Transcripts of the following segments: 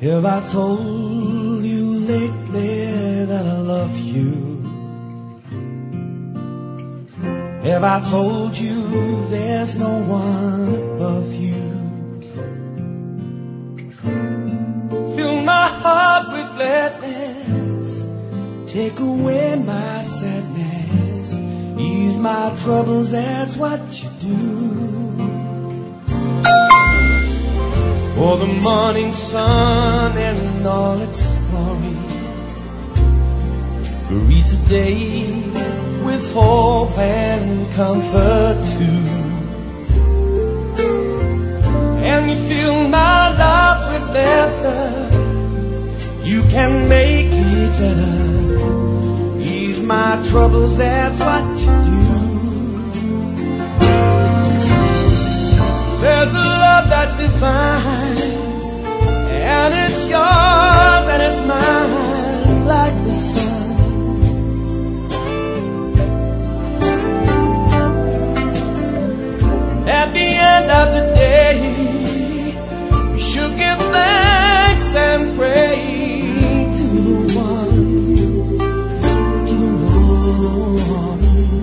Have I told you lately that I love you? Have I told you there's no one above you? Fill my heart with gladness, take away my sadness, ease my troubles, that's what you do. For the morning sun and all its glory, greet today with hope and comfort too. And you fill my life with laughter, you can make it better, ease my troubles, that's what you do. There's a love that's divine, and it's yours and it's mine like the sun. At the end of the day, we should give thanks and pray to the one, to the one.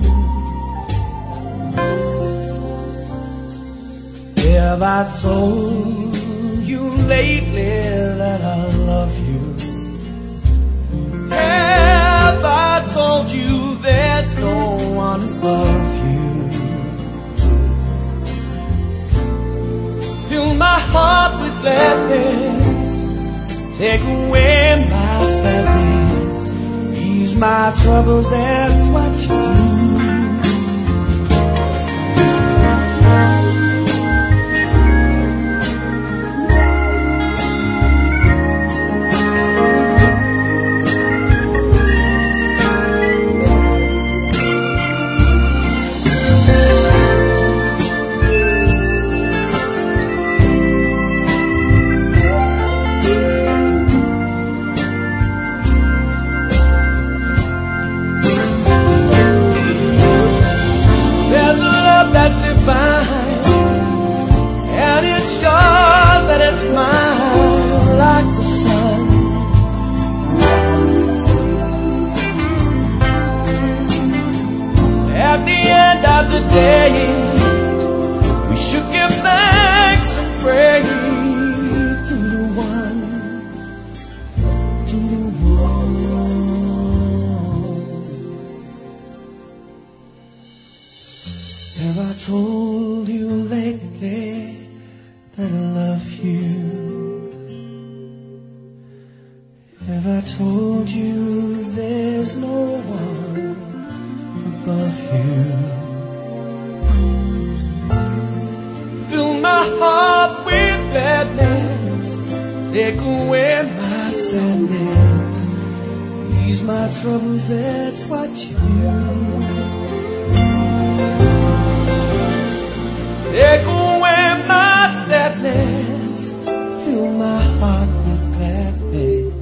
Have I told you lately that I love you? Have I told you there's no one above you? Fill my heart with gladness, take away my sadness, ease my troubles, that's what you do. That's divine, and it's yours and it's mine like the sun. At the end of the day, we should give thanks and pray to the one, to the one. Have I told you lately that I love you? Have I told you there's no one above you? Fill my heart with gladness, take away my sadness, ease my troubles, that's what you do. Take away my sadness, fill my heart with gladness,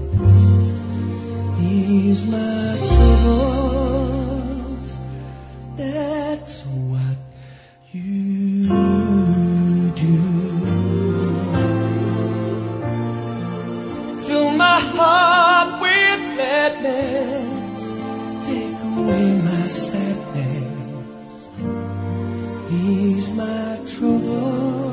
ease my troubles, that's what you do. Fill my heart with gladness, take away my sadness, ease my trouble.